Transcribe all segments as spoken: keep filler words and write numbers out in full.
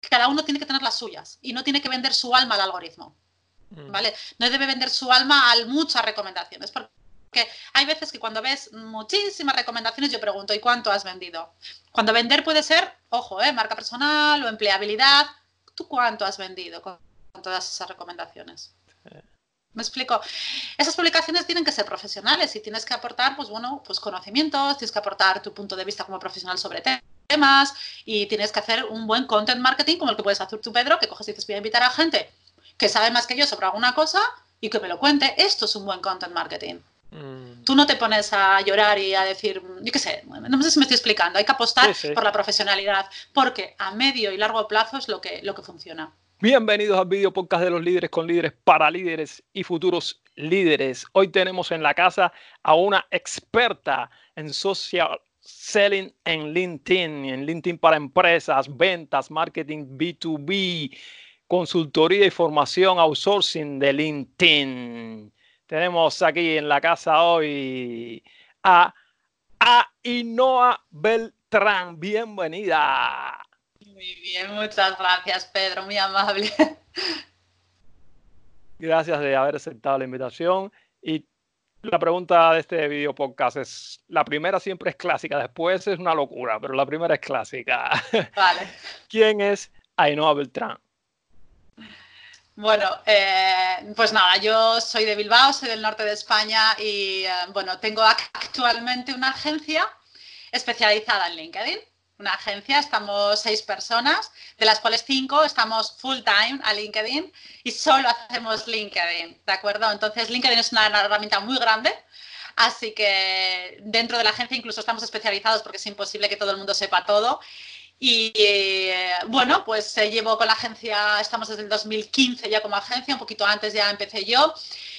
cada uno tiene que tener las suyas y no tiene que vender su alma al algoritmo, ¿vale? No debe vender su alma a muchas recomendaciones, porque hay veces que cuando ves muchísimas recomendaciones yo pregunto, ¿y cuánto has vendido? Cuando vender puede ser, ojo, ¿eh? Marca personal o empleabilidad, ¿tú cuánto has vendido con todas esas recomendaciones? ¿Me explico? Esas publicaciones tienen que ser profesionales y tienes que aportar, pues bueno, pues conocimientos, tienes que aportar tu punto de vista como profesional sobre temas y tienes que hacer un buen content marketing como el que puedes hacer tú, Pedro, que coges y dices, voy a invitar a gente que sabe más que yo sobre alguna cosa y que me lo cuente. Esto es un buen content marketing. Mm. Tú no te pones a llorar y a decir, yo qué sé, no sé si me estoy explicando, hay que apostar sí, sí. por la profesionalidad, porque a medio y largo plazo es lo que, lo que funciona. Bienvenidos al video podcast de los líderes con líderes para líderes y futuros líderes. Hoy tenemos en la casa a una experta en social selling en LinkedIn, en LinkedIn para empresas, ventas, marketing B dos B, consultoría y formación outsourcing de LinkedIn. Tenemos aquí en la casa hoy a Ainhoa Beltrán. Bienvenida. Muy bien, muchas gracias, Pedro, muy amable. Gracias de haber aceptado la invitación. Y la pregunta de este video podcast es, la primera siempre es clásica, después es una locura, pero la primera es clásica. Vale. ¿Quién es Ainhoa Beltrán? Bueno, eh, pues nada, yo soy de Bilbao, soy del norte de España y eh, bueno, tengo actualmente una agencia especializada en LinkedIn. Una agencia, estamos seis personas, de las cuales cinco estamos full time a LinkedIn y solo hacemos LinkedIn, ¿de acuerdo? Entonces LinkedIn es una herramienta muy grande, así que dentro de la agencia incluso estamos especializados porque es imposible que todo el mundo sepa todo. Y eh, bueno, pues eh, llevo con la agencia, estamos desde el dos mil quince ya como agencia, un poquito antes ya empecé yo.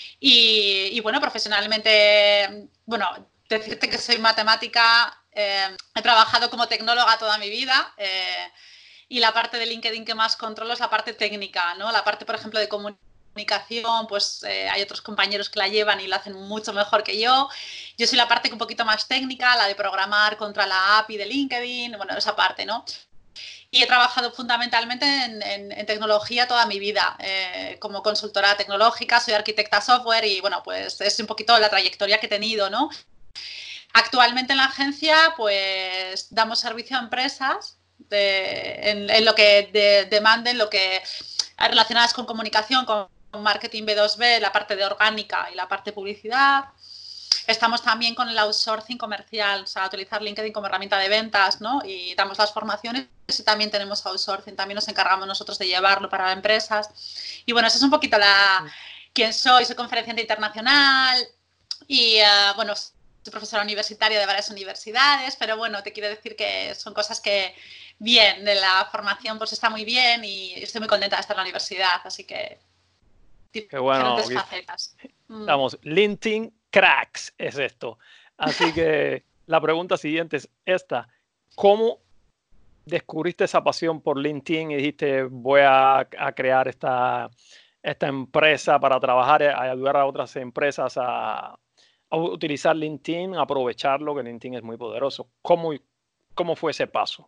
Y, y bueno, profesionalmente, bueno, decirte que soy matemática, eh, he trabajado como tecnóloga toda mi vida eh, y la parte de LinkedIn que más controlo es la parte técnica, ¿no? La parte, por ejemplo, de comunicación, pues eh, hay otros compañeros que la llevan y la hacen mucho mejor que yo. Yo soy la parte un poquito más técnica, la de programar contra la A P I de LinkedIn, bueno, esa parte, ¿no? Y he trabajado fundamentalmente en, en, en tecnología toda mi vida, eh, como consultora tecnológica, soy arquitecta software y bueno, pues es un poquito la trayectoria que he tenido, ¿no? Actualmente en la agencia, pues damos servicio a empresas de, en, en lo que de, demanden, lo que relacionadas con comunicación, con marketing B dos B, la parte de orgánica y la parte de publicidad. Estamos también con el outsourcing comercial, o sea, utilizar LinkedIn como herramienta de ventas, ¿no? Y damos las formaciones y también tenemos outsourcing, también nos encargamos nosotros de llevarlo para empresas. Y bueno, esa es un poquito la quién soy, soy conferenciante internacional y, uh, bueno, soy profesora universitaria de varias universidades, pero bueno, te quiero decir que son cosas que, bien, de la formación pues está muy bien y estoy muy contenta de estar en la universidad, así que Qué bueno, diferentes facetas. Estamos, LinkedIn cracks es esto. Así que la pregunta siguiente es esta. ¿Cómo descubriste esa pasión por LinkedIn y dijiste voy a, a crear esta, esta empresa para trabajar, a ayudar a otras empresas a, a utilizar LinkedIn, a aprovecharlo, que LinkedIn es muy poderoso? ¿Cómo, cómo fue ese paso?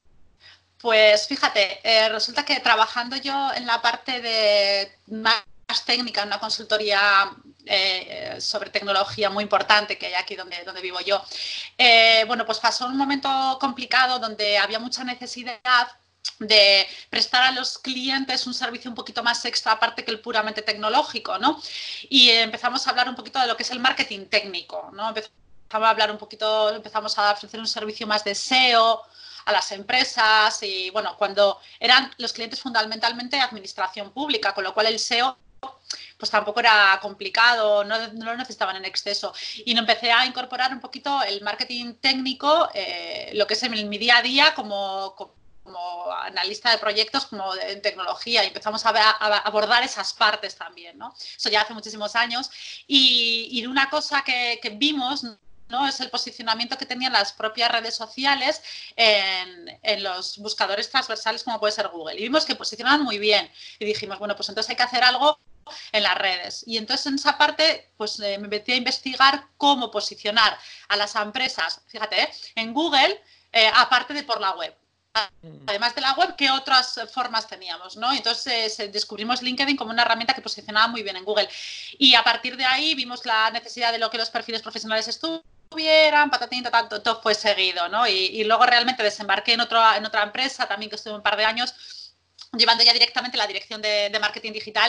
Pues fíjate, eh, resulta que trabajando yo en la parte de más técnica, en una consultoría eh, sobre tecnología muy importante que hay aquí donde, donde vivo yo, eh, bueno, pues pasó un momento complicado donde había mucha necesidad de prestar a los clientes un servicio un poquito más extra aparte que el puramente tecnológico, ¿no? Y empezamos a hablar un poquito de lo que es el marketing técnico, ¿no? Empezamos a hablar un poquito, empezamos a ofrecer un servicio más de S E O a las empresas y, bueno, cuando eran los clientes fundamentalmente administración pública, con lo cual el S E O pues tampoco era complicado, no, no lo necesitaban en exceso. Y empecé a incorporar un poquito el marketing técnico, eh, lo que es en mi día a día como, como analista de proyectos, como de, en tecnología, y empezamos a, a, a abordar esas partes también, ¿no? Eso ya hace muchísimos años. Y, y una cosa que, que vimos, ¿no? Es el posicionamiento que tenían las propias redes sociales en, en los buscadores transversales como puede ser Google. Y vimos que posicionaban muy bien. Y dijimos, bueno, pues entonces hay que hacer algo en las redes. Y entonces en esa parte pues eh, me metí a investigar cómo posicionar a las empresas, fíjate, ¿eh? en Google, eh, aparte de por la web. además de la web, ¿qué otras formas teníamos, ¿no? Entonces eh, descubrimos LinkedIn como una herramienta que posicionaba muy bien en Google. Y a partir de ahí vimos la necesidad de lo que los perfiles profesionales estuvieran, patatín, todo, todo fue seguido, ¿no? Y, y luego realmente desembarqué en, otro, en otra empresa, también que estuve un par de años, llevando ya directamente la dirección de, de marketing digital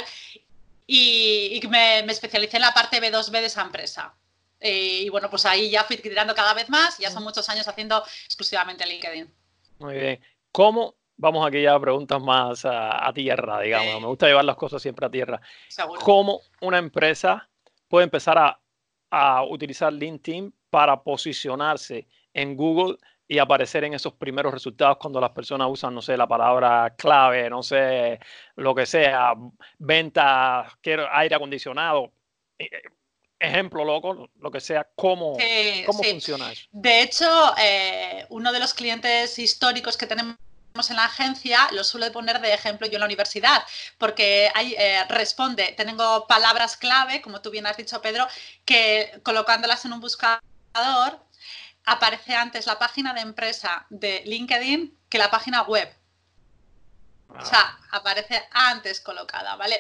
y, y me, me especialicé en la parte B dos B de esa empresa. Y, y bueno, pues ahí ya fui tirando cada vez más y ya son muchos años haciendo exclusivamente LinkedIn. Muy bien. ¿Cómo? Vamos aquí ya a preguntas más a, a tierra, digamos. Me Sí, gusta llevar las cosas siempre a tierra. seguro. ¿Cómo una empresa puede empezar a, a utilizar LinkedIn para posicionarse en Google y aparecer en esos primeros resultados cuando las personas usan, no sé, la palabra clave, no sé, lo que sea, venta, quiero aire acondicionado, eh, ejemplo loco, lo que sea, ¿cómo, Sí, cómo sí. funciona eso? De hecho, eh, uno de los clientes históricos que tenemos en la agencia lo suelo poner de ejemplo yo en la universidad, porque ahí eh, responde, tengo palabras clave, como tú bien has dicho, Pedro, que colocándolas en un buscador aparece antes la página de empresa de LinkedIn que la página web. O sea, aparece antes colocada, ¿vale?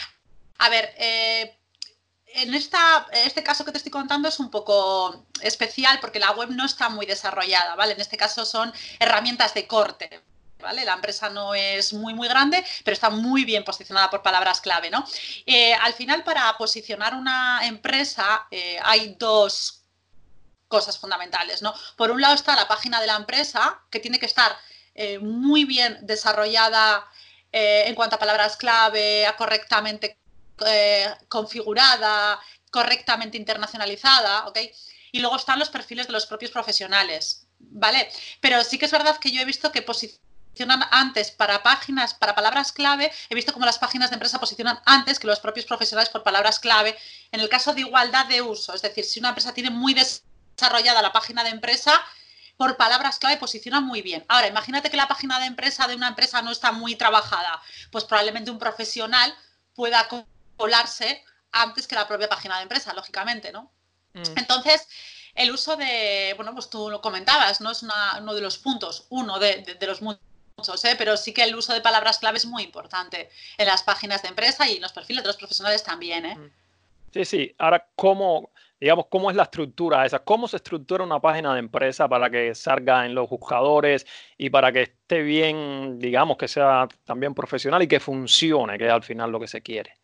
A ver, eh, en esta, este caso que te estoy contando es un poco especial porque la web no está muy desarrollada, ¿vale? En este caso son herramientas de corte, ¿vale? La empresa no es muy, muy grande, pero está muy bien posicionada por palabras clave, ¿no? Eh, al final, para posicionar una empresa eh, hay dos cosas fundamentales, ¿no? Por un lado está la página de la empresa, que tiene que estar eh, muy bien desarrollada eh, en cuanto a palabras clave, a correctamente eh, configurada, correctamente internacionalizada, ¿ok? Y luego están los perfiles de los propios profesionales, ¿vale? Pero sí que es verdad que yo he visto que posicionan antes para páginas, para palabras clave, he visto como las páginas de empresa posicionan antes que los propios profesionales por palabras clave, en el caso de igualdad de uso, es decir, si una empresa tiene muy desarrollada la página de empresa, por palabras clave posiciona muy bien. Ahora, imagínate que la página de empresa de una empresa no está muy trabajada, pues probablemente un profesional pueda colarse antes que la propia página de empresa, lógicamente, ¿no? Mm. Entonces, el uso de, bueno, pues tú lo comentabas, ¿no? Es una, uno de los puntos, uno de, de, de los muchos, ¿eh? Pero sí que el uso de palabras clave es muy importante en las páginas de empresa y en los perfiles de los profesionales también, ¿eh? Sí, sí. Ahora, ¿cómo, digamos, cómo es la estructura esa? ¿Cómo se estructura una página de empresa para que salga en los buscadores y para que esté bien, digamos, que sea también profesional y que funcione, que es al final lo que se quiere?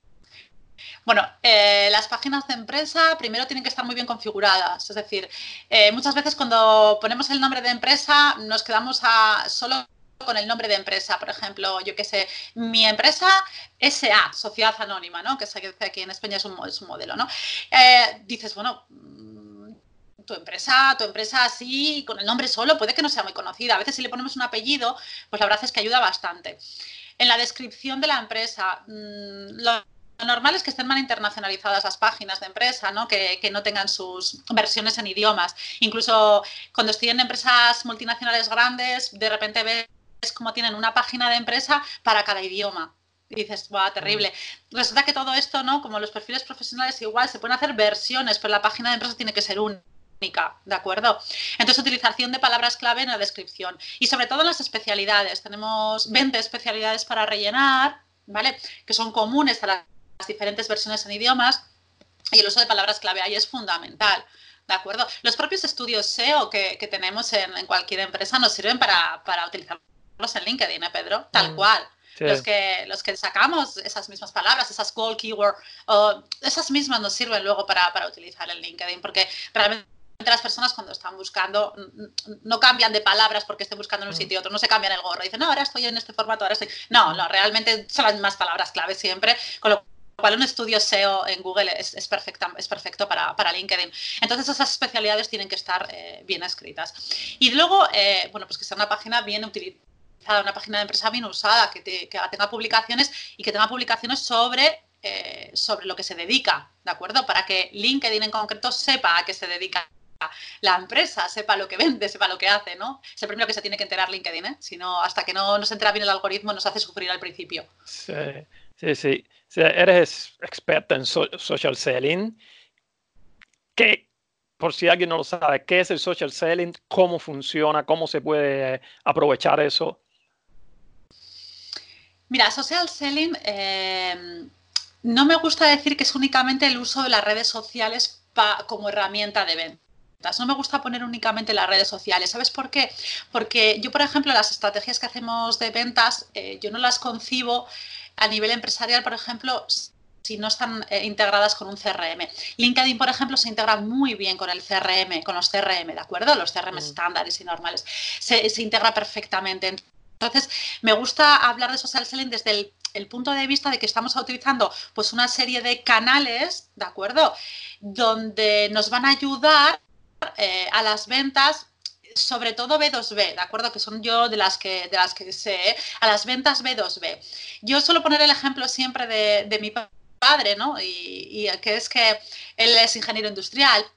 Bueno, eh, las páginas de empresa primero tienen que estar muy bien configuradas. Es decir, eh, muchas veces cuando ponemos el nombre de empresa nos quedamos a solo con el nombre de empresa. Por ejemplo, yo qué sé, mi empresa S A, Sociedad Anónima, ¿no? Que se dice aquí en España es un, es un modelo, ¿no? Eh, dices, bueno, tu empresa, tu empresa así, con el nombre solo, puede que no sea muy conocida. A veces si le ponemos un apellido, pues la verdad es que ayuda bastante. En la descripción de la empresa, mmm, lo Lo normal es que estén mal internacionalizadas las páginas de empresa, ¿no? Que, que no tengan sus versiones en idiomas. Incluso cuando estoy en empresas multinacionales grandes, de repente ves cómo tienen una página de empresa para cada idioma. Y dices, ¡guau, terrible! Resulta que todo esto, ¿no? Como los perfiles profesionales igual, se pueden hacer versiones, pero la página de empresa tiene que ser única, ¿de acuerdo? Entonces, utilización de palabras clave en la descripción. Y sobre todo en las especialidades. Tenemos veinte especialidades para rellenar, ¿vale? Que son comunes a las las diferentes versiones en idiomas y el uso de palabras clave ahí es fundamental, ¿de acuerdo? Los propios estudios S E O que, que tenemos en, en, cualquier empresa nos sirven para, para utilizarlos en LinkedIn, ¿eh, Pedro? Tal Mm, cual. sí. Los que, los que sacamos esas mismas palabras, esas gold keyword, uh, esas mismas nos sirven luego para, para utilizar en LinkedIn, porque realmente las personas cuando están buscando no cambian de palabras porque estén buscando en un sitio y otro, no se cambian el gorro, dicen, no, ahora estoy en este formato, ahora estoy... No, no, realmente son las mismas palabras clave siempre, con lo cual un estudio S E O en Google es, es, perfecta, es perfecto para, para LinkedIn. Entonces esas especialidades tienen que estar eh, bien escritas. Y luego, eh, bueno, pues que sea una página bien utilizada, una página de empresa bien usada, que, te, que tenga publicaciones y que tenga publicaciones sobre, eh, sobre lo que se dedica, ¿de acuerdo? Para que LinkedIn en concreto sepa a qué se dedica la empresa, sepa lo que vende, sepa lo que hace, ¿no? Es el primero que se tiene que enterar LinkedIn, ¿eh? Si no, hasta que no nos entera bien el algoritmo, nos hace sufrir al principio. Sí, sí, sí. Sí, eres experta en so- social selling. ¿Qué, por si alguien no lo sabe, ¿qué es el social selling? ¿Cómo funciona? ¿Cómo se puede aprovechar eso? Mira, social selling, eh, no me gusta decir que es únicamente el uso de las redes sociales pa, como herramienta de ventas. No me gusta poner únicamente las redes sociales. ¿Sabes por qué? Porque yo, por ejemplo, las estrategias que hacemos de ventas, eh, yo no las concibo a nivel empresarial, por ejemplo, si no están eh, integradas con un C R M. LinkedIn, por ejemplo, se integra muy bien con el C R M, con los C R M, ¿de acuerdo? Los C R M mm. estándares y normales. Se, se integra perfectamente. Entonces, me gusta hablar de social selling desde el, el punto de vista de que estamos utilizando pues, una serie de canales, ¿de acuerdo?, donde nos van a ayudar eh, a las ventas, sobre todo B dos B, ¿de acuerdo?, que son yo de las que, de las que sé, ¿eh? A las ventas B dos B. Yo suelo poner el ejemplo siempre de, de mi padre, ¿no?, y, y que es que él es ingeniero industrial.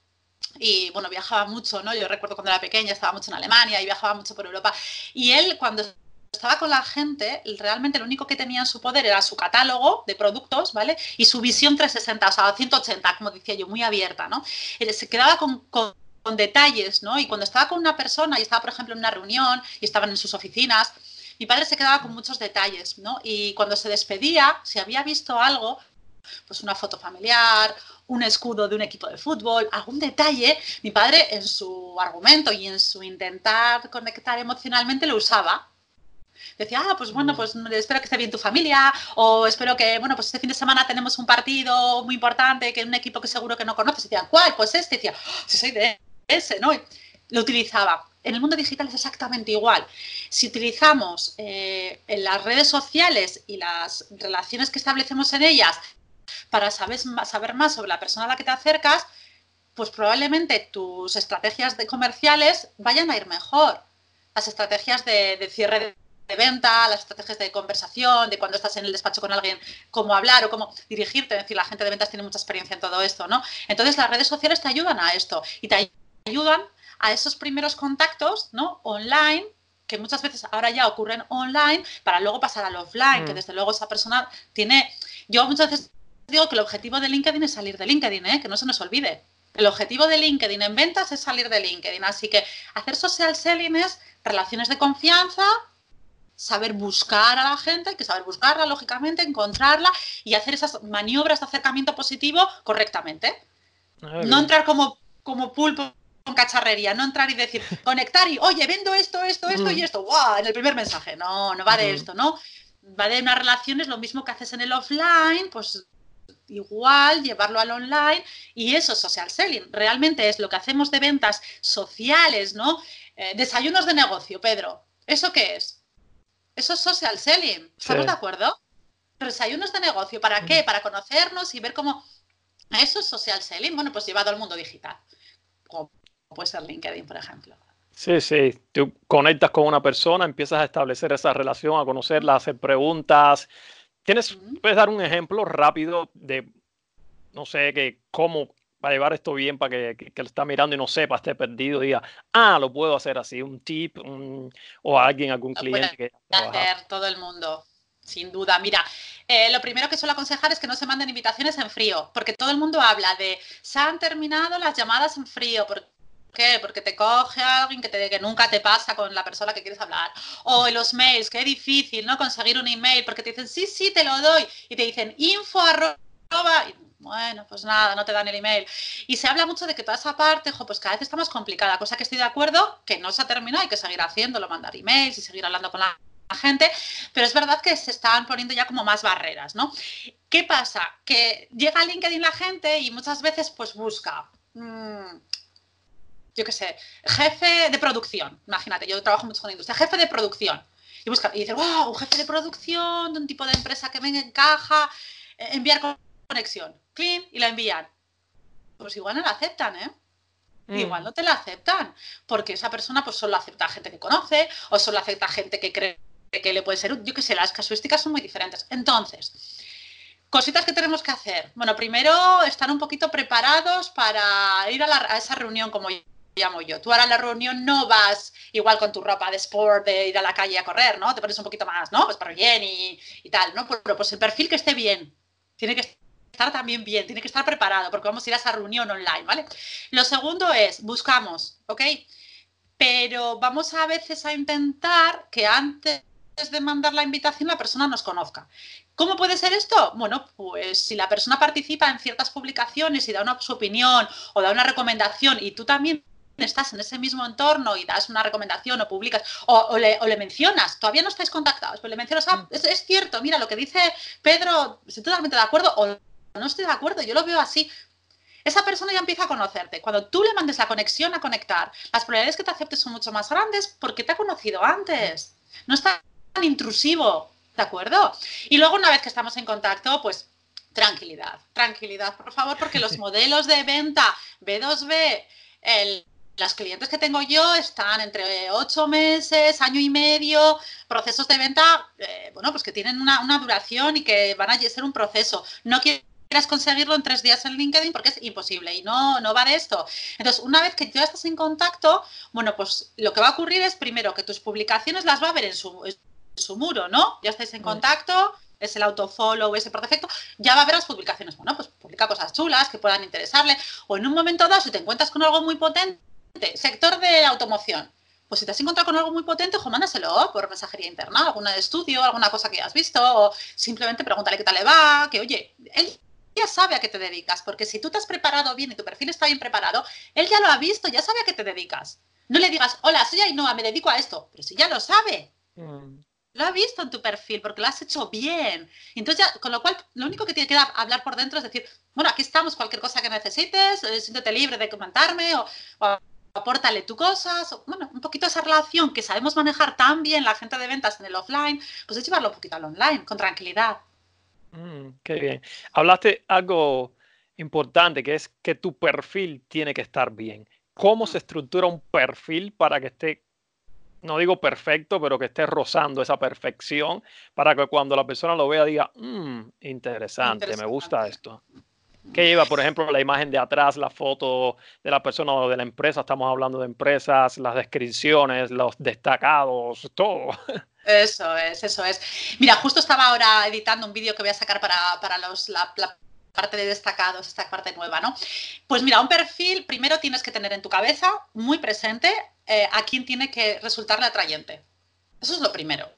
Y bueno, viajaba mucho, ¿no? Yo recuerdo cuando era pequeña, estaba mucho en Alemania y viajaba mucho por Europa. Y él, cuando estaba con la gente, realmente lo único que tenía en su poder era su catálogo de productos, ¿vale? Y su visión trescientos sesenta, o sea, ciento ochenta, como decía yo, muy abierta, ¿no? Él se quedaba con, con, con detalles, ¿no? Y cuando estaba con una persona y estaba, por ejemplo, en una reunión y estaban en sus oficinas, mi padre se quedaba con muchos detalles, ¿no? Y cuando se despedía, si había visto algo, pues una foto familiar, un escudo de un equipo de fútbol, algún detalle, mi padre en su argumento y en su intentar conectar emocionalmente lo usaba. Decía, ah, pues bueno, pues espero que esté bien tu familia, o espero que, bueno, pues este fin de semana tenemos un partido muy importante, que es un equipo que seguro que no conoces. Y decía, ¿cuál? Pues este. Y decía, oh, si soy de ese, ¿no? Y lo utilizaba. En el mundo digital es exactamente igual. Si utilizamos eh, en las redes sociales y las relaciones que establecemos en ellas para saber, saber más sobre la persona a la que te acercas, pues probablemente tus estrategias de comerciales vayan a ir mejor. Las estrategias de, de cierre de de venta, las estrategias de conversación, de cuando estás en el despacho con alguien, cómo hablar o cómo dirigirte. Es decir, la gente de ventas tiene mucha experiencia en todo esto, ¿no? Entonces, las redes sociales te ayudan a esto y te ayudan a esos primeros contactos, ¿no?, online, que muchas veces ahora ya ocurren online, para luego pasar al offline, mm. que desde luego esa persona tiene... Yo muchas veces digo que el objetivo de LinkedIn es salir de LinkedIn, ¿eh?, que no se nos olvide. El objetivo de LinkedIn en ventas es salir de LinkedIn. Así que hacer social selling es relaciones de confianza, saber buscar a la gente, hay que saber buscarla, lógicamente, encontrarla y hacer esas maniobras de acercamiento positivo correctamente. Ah, no entrar como, como pulpo con cacharrería, no entrar y decir, conectar y, oye, vendo esto, esto, esto mm. y esto, ¡guau!, en el primer mensaje. No, no va de mm. esto, ¿no? Va de unas relaciones, lo mismo que haces en el offline, pues igual, llevarlo al online, y eso es social selling. Realmente es lo que hacemos de ventas sociales, ¿no? Eh, desayunos de negocio, Pedro. ¿Eso qué es? Eso es social selling, ¿estamos sí. de acuerdo? Desayunos de negocio, ¿para qué? Para conocernos y ver cómo... Eso es social selling, bueno, pues llevado al mundo digital, como puede ser LinkedIn, por ejemplo. Sí, sí, tú conectas con una persona, empiezas a establecer esa relación, a conocerla, a hacer preguntas. ¿Tienes, uh-huh. puedes dar un ejemplo rápido de, no sé, que cómo para llevar esto bien, para que, que, que lo está mirando y no sepa, esté perdido, diga, ah, lo puedo hacer así, un tip, un, o alguien, algún cliente que hacer todo el mundo, sin duda. Mira, eh, lo primero que suelo aconsejar es que no se manden invitaciones en frío, porque todo el mundo habla de, se han terminado las llamadas en frío, ¿por qué? Porque te coge alguien que, te, que nunca te pasa con la persona que quieres hablar. O en los mails, qué difícil, ¿no?, conseguir un email, porque te dicen, sí, sí, te lo doy, y te dicen, info arroba... Bueno, pues nada, no te dan el email. Y se habla mucho de que toda esa parte, jo, pues cada vez está más complicada, cosa que estoy de acuerdo, que no se ha terminado, hay que seguir haciéndolo, mandar emails y seguir hablando con la gente, pero es verdad que se están poniendo ya como más barreras, ¿no? ¿Qué pasa? Que llega a LinkedIn la gente y muchas veces pues busca, mmm, yo qué sé, jefe de producción, imagínate, yo trabajo mucho con la industria, jefe de producción, y busca, y dice, wow, un jefe de producción de un tipo de empresa que me encaja, eh, enviar con conexión, clean, y la envían. Pues igual no la aceptan, ¿eh? Mm. Igual no te la aceptan, porque esa persona pues solo acepta a gente que conoce, o solo acepta a gente que cree que le puede ser, yo qué sé, las casuísticas son muy diferentes. Entonces, cositas que tenemos que hacer. Bueno, primero, estar un poquito preparados para ir a, la, a esa reunión, como llamo yo. Tú ahora a la reunión no vas igual con tu ropa de sport, de ir a la calle a correr, ¿no? Te pones un poquito más, ¿no? Pues para bien y, y tal, ¿no? Pero pues el perfil que esté bien, tiene que estar conectar también bien, tiene que estar preparado porque vamos a ir a esa reunión online, ¿vale? Lo segundo es, buscamos, ¿ok? Pero vamos a veces a intentar que antes de mandar la invitación la persona nos conozca. ¿Cómo puede ser esto? Bueno, pues si la persona participa en ciertas publicaciones y da una, su opinión o da una recomendación y tú también estás en ese mismo entorno y das una recomendación o publicas o, o, le, o le mencionas, todavía no estáis contactados, pero le mencionas, ah, es, es cierto, mira, lo que dice Pedro, estoy totalmente de acuerdo o no estoy de acuerdo, yo lo veo así. Esa persona ya empieza a conocerte. Cuando tú le mandes la conexión a conectar, las probabilidades que te acepte son mucho más grandes porque te ha conocido antes. No es tan intrusivo, ¿de acuerdo? Y luego, una vez que estamos en contacto, pues tranquilidad, tranquilidad, por favor, porque los modelos de venta B dos B, el, las clientes que tengo yo están entre ocho meses, año y medio, procesos de venta, eh, bueno, pues que tienen una, una duración y que van a ser un proceso. No quiero quieras conseguirlo en tres días en LinkedIn porque es imposible y no, no va de esto. Entonces, una vez que ya estás en contacto, bueno, pues lo que va a ocurrir es primero que tus publicaciones las va a ver en su, en su muro, ¿no? Ya estáis en contacto, es el autofollow ese por defecto, ya va a ver las publicaciones. Bueno, pues publica cosas chulas que puedan interesarle o en un momento dado, si te encuentras con algo muy potente, sector de automoción, pues si te has encontrado con algo muy potente, ojo, mándaselo por mensajería interna, alguna de estudio, alguna cosa que has visto, o simplemente pregúntale qué tal le va, que oye, él ya sabe a qué te dedicas, porque si tú te has preparado bien y tu perfil está bien preparado, él ya lo ha visto, ya sabe a qué te dedicas. No le digas, hola, soy Ainhoa, me dedico a esto, pero si ya lo sabe. Mm. Lo ha visto en tu perfil porque lo has hecho bien. Entonces, ya, con lo cual, lo único que tiene que hablar por dentro es decir, bueno, aquí estamos, cualquier cosa que necesites, eh, siéntete libre de comentarme o, o apórtale tú cosas, o, bueno, un poquito esa relación que sabemos manejar tan bien la gente de ventas en el offline, pues es llevarlo un poquito al online, con tranquilidad. Mm, qué bien. Hablaste algo importante, que es que tu perfil tiene que estar bien. ¿Cómo se estructura un perfil para que esté, no digo perfecto, pero que esté rozando esa perfección para que cuando la persona lo vea diga, mmm, interesante, interesante, me gusta esto? ¿Qué lleva, por ejemplo, la imagen de atrás, la foto de la persona o de la empresa? Estamos hablando de empresas, las descripciones, los destacados, todo. Eso es, eso es. Mira, justo estaba ahora editando un vídeo que voy a sacar para, para los, la, la parte de destacados, esta parte nueva, ¿no? Pues mira, un perfil primero tienes que tener en tu cabeza muy presente eh, a quién tiene que resultarle atrayente. Eso es lo primero.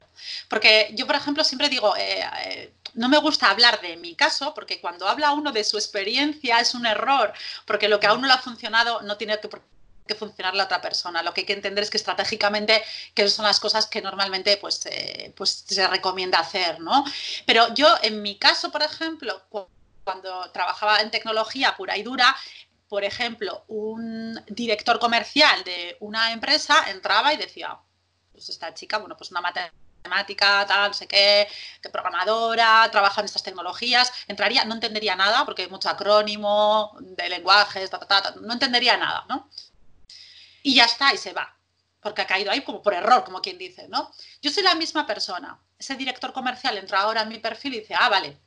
Porque yo, por ejemplo, siempre digo, eh, eh, no me gusta hablar de mi caso, porque cuando habla uno de su experiencia es un error, porque lo que a uno le ha funcionado no tiene que que funcionar la otra persona. Lo que hay que entender es que estratégicamente que son las cosas que normalmente pues, eh, pues se recomienda hacer, ¿no? Pero yo, en mi caso, por ejemplo, cuando trabajaba en tecnología pura y dura, por ejemplo, un director comercial de una empresa entraba y decía, pues esta chica, bueno, pues una matemática, tal, no sé qué, que programadora, trabaja en estas tecnologías, entraría, no entendería nada, porque hay mucho acrónimo de lenguajes, ta, ta, ta, no entendería nada, ¿no? Y ya está, y se va, porque ha caído ahí como por error, como quien dice, ¿no? Yo soy la misma persona. Ese director comercial entra ahora en mi perfil y dice, ah, vale,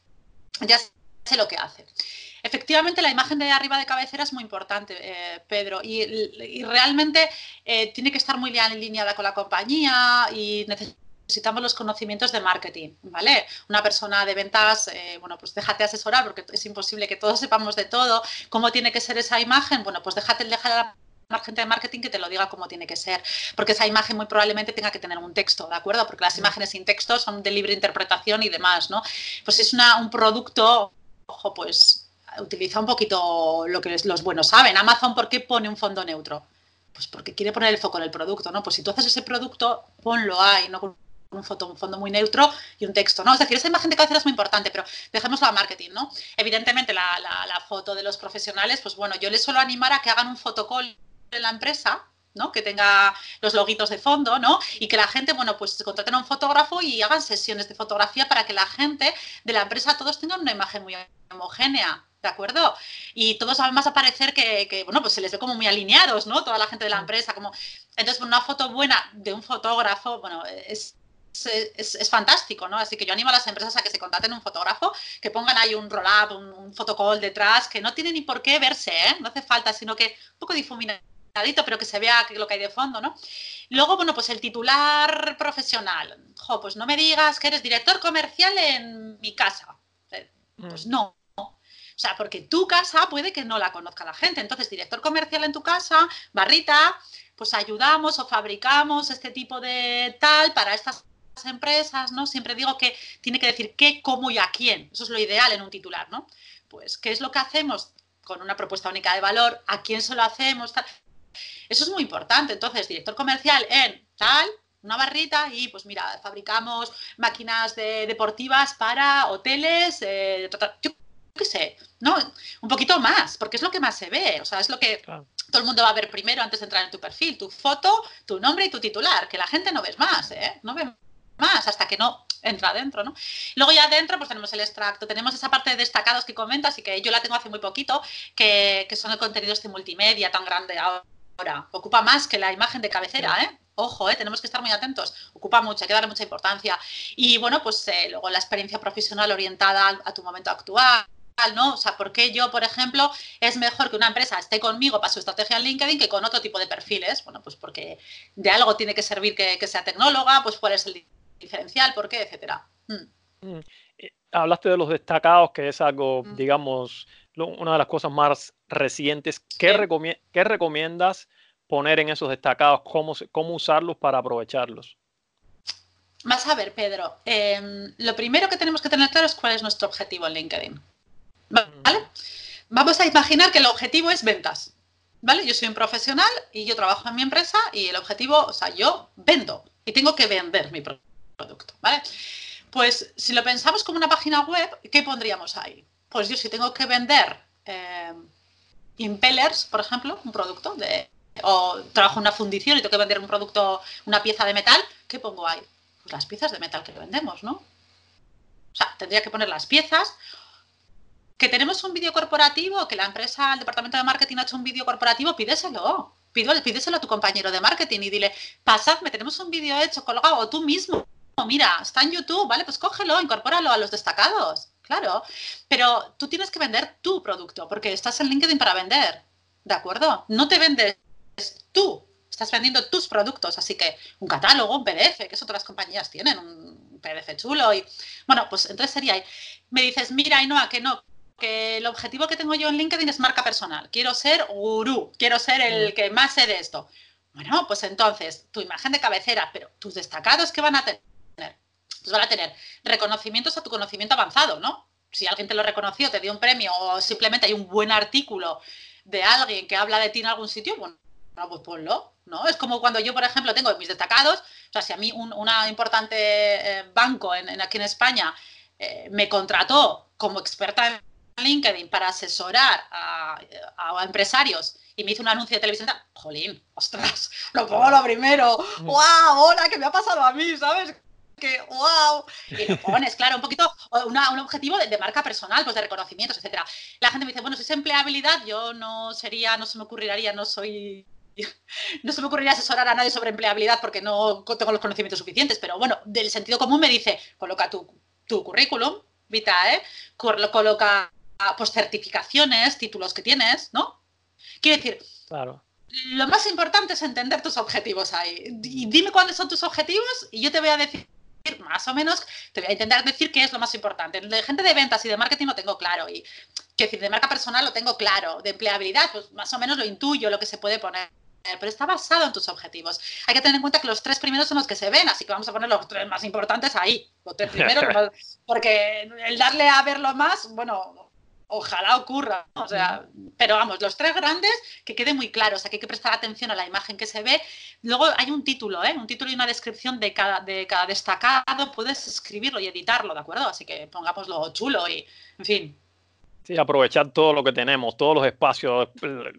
ya sé lo que hace. Efectivamente, la imagen de arriba de cabecera es muy importante, eh, Pedro, y, y realmente eh, tiene que estar muy alineada con la compañía y necesitamos los conocimientos de marketing, ¿vale? Una persona de ventas, eh, bueno, pues déjate asesorar porque es imposible que todos sepamos de todo. ¿Cómo tiene que ser esa imagen? Bueno, pues déjate dejar a la gente de marketing que te lo diga cómo tiene que ser, porque esa imagen muy probablemente tenga que tener un texto, ¿de acuerdo? Porque las imágenes sin texto son de libre interpretación y demás, ¿no? Pues es una, un producto, ojo, pues utiliza un poquito lo que los buenos saben. Amazon, ¿por qué pone un fondo neutro? Pues porque quiere poner el foco en el producto, ¿no? Pues si tú haces ese producto, ponlo ahí, no con un, foto, un fondo muy neutro y un texto, ¿no? Es decir, esa imagen de cabecera es muy importante, pero dejémoslo a marketing, ¿no? Evidentemente, la, la, la foto de los profesionales, pues bueno, yo les suelo animar a que hagan un fotocall en la empresa, ¿no? Que tenga los loguitos de fondo, ¿no? Y que la gente, bueno, pues contraten a un fotógrafo y hagan sesiones de fotografía para que la gente de la empresa, todos tengan una imagen muy homogénea, ¿de acuerdo? Y todos además a parecer que, que, bueno, pues se les ve como muy alineados, ¿no? Toda la gente de la empresa, como... Entonces, una foto buena de un fotógrafo, bueno, es... Es, es fantástico, ¿no? Así que yo animo a las empresas a que se contraten un fotógrafo, que pongan ahí un roll-up, un, un photocall detrás, que no tiene ni por qué verse, ¿eh? No hace falta, sino que un poco difuminado, pero que se vea lo que hay de fondo, ¿no? Luego, bueno, pues el titular profesional. Jo, pues no me digas que eres director comercial en mi casa. Pues no. O sea, porque tu casa puede que no la conozca la gente. Entonces, director comercial en tu casa, barrita, pues ayudamos o fabricamos este tipo de tal para estas empresas, ¿no? Siempre digo que tiene que decir qué, cómo y a quién. Eso es lo ideal en un titular, ¿no? Pues, ¿qué es lo que hacemos con una propuesta única de valor? ¿A quién se lo hacemos? Tal. Eso es muy importante. Entonces, director comercial en tal, una barrita y, pues mira, fabricamos máquinas de, deportivas para hoteles, eh, yo qué sé, ¿no? Un poquito más, porque es lo que más se ve. O sea, es lo que claro. todo el mundo va a ver primero antes de entrar en tu perfil. Tu foto, tu nombre y tu titular, que la gente no ves más, ¿eh? No ve más hasta que no entra adentro, ¿no? Luego ya adentro pues tenemos el extracto, tenemos esa parte de destacados que comentas y que yo la tengo hace muy poquito, que, que son el contenido este multimedia tan grande ahora. Ocupa más que la imagen de cabecera, ¿eh? Ojo, ¿eh? Tenemos que estar muy atentos. Ocupa mucho, hay que darle mucha importancia. Y bueno, pues eh, luego la experiencia profesional orientada a, a tu momento actual, ¿no? O sea, ¿por qué yo, por ejemplo, es mejor que una empresa esté conmigo para su estrategia en LinkedIn que con otro tipo de perfiles? Bueno, pues porque de algo tiene que servir que, que sea tecnóloga, pues cuál es el diferencial, por qué, etcétera. Mm. Mm. Hablaste de los destacados, que es algo, mm. digamos, lo, una de las cosas más recientes. ¿Qué, sí. recomi ¿Qué recomiendas poner en esos destacados? ¿Cómo, cómo usarlos para aprovecharlos? Vas a ver, Pedro, eh, lo primero que tenemos que tener claro es cuál es nuestro objetivo en LinkedIn. ¿Vale? Mm. Vamos a imaginar que el objetivo es ventas. ¿Vale? Yo soy un profesional y yo trabajo en mi empresa y el objetivo, o sea, yo vendo y tengo que vender mi producto, ¿vale? Pues si lo pensamos como una página web, ¿qué pondríamos ahí? Pues yo si tengo que vender eh, impellers, por ejemplo, un producto, de, o trabajo en una fundición y tengo que vender un producto, una pieza de metal, ¿qué pongo ahí? Pues las piezas de metal que vendemos, ¿no? O sea, tendría que poner las piezas. Que tenemos un vídeo corporativo, que la empresa, el departamento de marketing ha hecho un vídeo corporativo, pídeselo. Pídeselo a tu compañero de marketing y dile, pasadme, tenemos un vídeo hecho, colgado, o tú mismo. Mira, está en YouTube, ¿vale? Pues cógelo, incorpóralo a los destacados, claro. Pero tú tienes que vender tu producto, porque estás en LinkedIn para vender, ¿de acuerdo? No te vendes tú, estás vendiendo tus productos, así que un catálogo, un P D F, que eso todas las compañías tienen, un P D F chulo y... Bueno, pues entonces sería ahí. Me dices, mira, Ainhoa, que no, que el objetivo que tengo yo en LinkedIn es marca personal. Quiero ser gurú, quiero ser el que más sé de esto. Bueno, pues entonces, tu imagen de cabecera, pero tus destacados, ¿qué van a tener? Pues van a tener reconocimientos a tu conocimiento avanzado, ¿no? Si alguien te lo reconoció, te dio un premio o simplemente hay un buen artículo de alguien que habla de ti en algún sitio, bueno, pues ponlo, ¿no? Es como cuando yo, por ejemplo, tengo mis destacados, o sea, si a mí un una importante eh, banco en, en, aquí en España eh, me contrató como experta en LinkedIn para asesorar a, a, a empresarios y me hizo un anuncio de televisión, jolín, ostras, lo pongo lo primero, ¡wow! ¡Hola! ¿Qué me ha pasado a mí? ¿Sabes? Que wow, y lo pones, claro, un poquito, una, un objetivo de, de marca personal, pues de reconocimientos, etcétera. La gente me dice, bueno, si es empleabilidad, yo no sería, no se me ocurriría, no soy, no se me ocurriría asesorar a nadie sobre empleabilidad porque no tengo los conocimientos suficientes, pero bueno, del sentido común me dice, coloca tu, tu currículum, vitae, coloca pues certificaciones, títulos que tienes, ¿no? Quiero decir, claro. Lo más importante es entender tus objetivos ahí. Y dime cuáles son tus objetivos y yo te voy a decir más o menos, te voy a intentar decir qué es lo más importante. De gente de ventas y de marketing lo tengo claro. Y quiero decir, de marca personal lo tengo claro. De empleabilidad, pues más o menos lo intuyo, lo que se puede poner. Pero está basado en tus objetivos. Hay que tener en cuenta que los tres primeros son los que se ven, así que vamos a poner los tres más importantes ahí. Los tres primeros, porque el darle a verlo más, bueno... Ojalá ocurra, o sea, pero vamos, los tres grandes, que quede muy claro, o sea, que hay que prestar atención a la imagen que se ve. Luego hay un título, ¿eh? Un título y una descripción de cada, de cada destacado, puedes escribirlo y editarlo, ¿de acuerdo? Así que pongámoslo chulo y, en fin. Sí, aprovechar todo lo que tenemos, todos los espacios,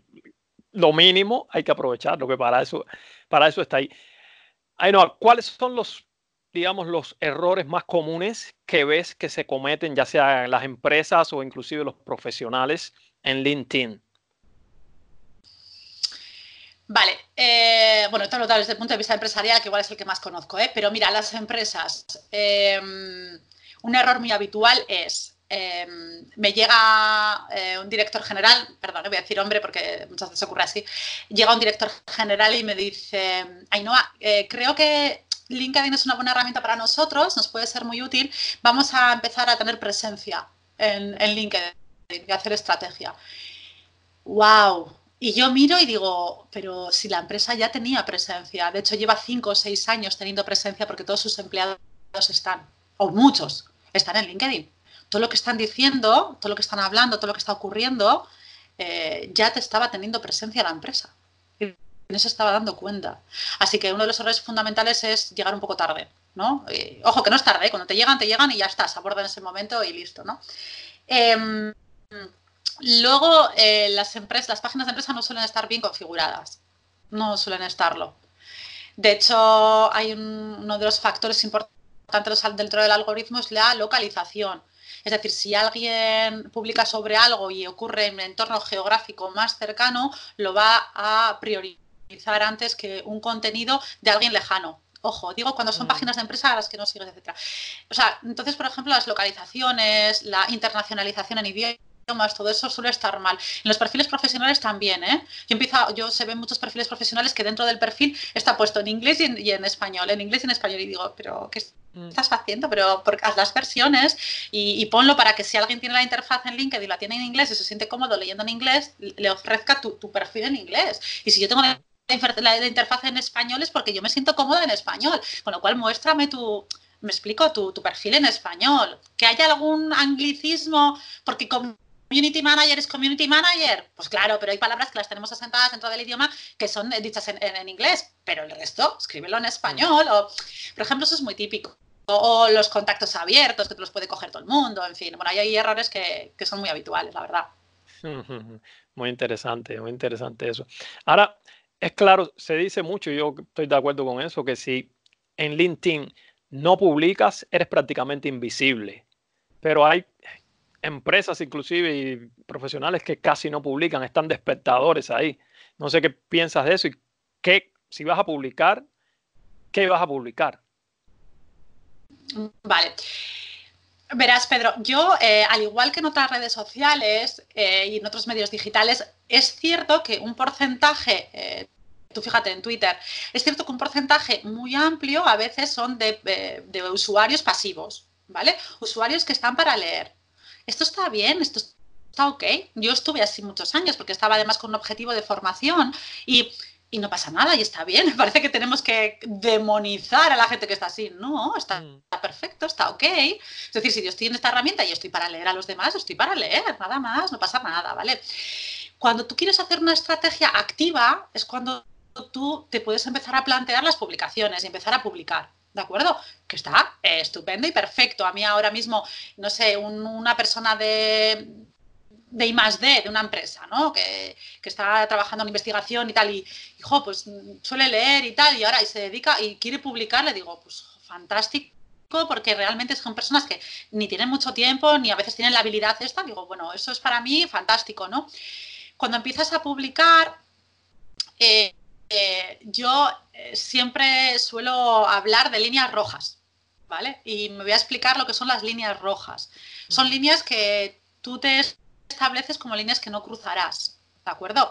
lo mínimo hay que aprovecharlo, que para eso, para eso está ahí. Ainhoa, ¿cuáles son los, digamos, los errores más comunes que ves que se cometen, ya sea en las empresas o inclusive los profesionales en LinkedIn? Vale, eh, bueno, esto lo desde el punto de vista empresarial, que igual es el que más conozco, ¿eh? Pero mira, las empresas, eh, un error muy habitual es, eh, me llega eh, un director general, perdón, voy a decir hombre porque muchas veces ocurre así, llega un director general y me dice, Ainhoa, eh, creo que LinkedIn es una buena herramienta para nosotros, nos puede ser muy útil, vamos a empezar a tener presencia en, en LinkedIn. voy a hacer estrategia. ¡Wow! Y yo miro y digo, pero si la empresa ya tenía presencia, de hecho lleva cinco o seis años teniendo presencia porque todos sus empleados están, o muchos, están en LinkedIn. Todo lo que están diciendo, todo lo que están hablando, todo lo que está ocurriendo, eh, ya te estaba teniendo presencia la empresa. Y no se estaba dando cuenta. Así que uno de los errores fundamentales es llegar un poco tarde, ¿no? Eh, ojo, que no es tarde, ¿eh? Cuando te llegan, te llegan y ya está, se abordan en ese momento y listo, ¿no? Eh, luego, eh, las empresas, las páginas de empresa no suelen estar bien configuradas. No suelen estarlo. De hecho, hay un, uno de los factores importantes dentro del algoritmo es la localización. Es decir, si alguien publica sobre algo y ocurre en un entorno geográfico más cercano, lo va a priorizar antes que un contenido de alguien lejano. Ojo, digo cuando son mm. páginas de empresa a las que no sigues, etcétera. O sea, entonces, por ejemplo, las localizaciones, la internacionalización en idiomas, todo eso suele estar mal. En los perfiles profesionales también, ¿eh? Yo, empiezo, yo se ven muchos perfiles profesionales que dentro del perfil está puesto en inglés y en, y en español, en inglés y en español. Y digo, pero ¿qué estás haciendo? Pero por, haz las versiones y, y ponlo para que si alguien tiene la interfaz en LinkedIn y la tiene en inglés y se siente cómodo leyendo en inglés, le ofrezca tu, tu perfil en inglés. Y si yo tengo la, la, la interfaz en español es porque yo me siento cómoda en español. Con lo cual, muéstrame tu... Me explico, tu, tu perfil en español. Que haya algún anglicismo, porque con community manager es community manager, pues claro, pero hay palabras que las tenemos asentadas dentro del idioma que son dichas en, en, en inglés, pero el resto, escríbelo en español, o, por ejemplo, eso es muy típico. O, o los contactos abiertos, que te los puede coger todo el mundo, en fin, bueno, ahí hay errores que, que son muy habituales, la verdad. Muy interesante, muy interesante eso. Ahora, es claro, se dice mucho, yo estoy de acuerdo con eso, que si en LinkedIn no publicas, eres prácticamente invisible, pero hay empresas inclusive y profesionales que casi no publican, están de espectadores ahí. No sé qué piensas de eso y qué, si vas a publicar, ¿qué vas a publicar? Vale. Verás, Pedro, yo, eh, al igual que en otras redes sociales eh, y en otros medios digitales, es cierto que un porcentaje, eh, tú fíjate en Twitter, es cierto que un porcentaje muy amplio a veces son de, de, de usuarios pasivos, ¿vale? Usuarios que están para leer. Esto está bien, esto está ok. Yo estuve así muchos años porque estaba además con un objetivo de formación y, y no pasa nada y está bien. Parece que tenemos que demonizar a la gente que está así. No, está, está perfecto, está ok. Es decir, si Dios tiene esta herramienta y estoy para leer a los demás, estoy para leer, nada más, no pasa nada, ¿vale? Cuando tú quieres hacer una estrategia activa es cuando tú te puedes empezar a plantear las publicaciones y empezar a publicar. ¿De acuerdo? Que está eh, estupendo y perfecto. A mí ahora mismo, no sé, un, una persona de, de I más D, de una empresa, ¿no? Que, que está trabajando en investigación y tal, y, hijo, pues suele leer y tal, y ahora y se dedica y quiere publicar, le digo, pues fantástico, porque realmente son personas que ni tienen mucho tiempo, ni a veces tienen la habilidad esta. Digo, bueno, eso es para mí fantástico, ¿no? Cuando empiezas a publicar... Eh, Eh, yo eh, siempre suelo hablar de líneas rojas, ¿vale? Y me voy a explicar lo que son las líneas rojas. Son líneas que tú te estableces como líneas que no cruzarás, ¿de acuerdo?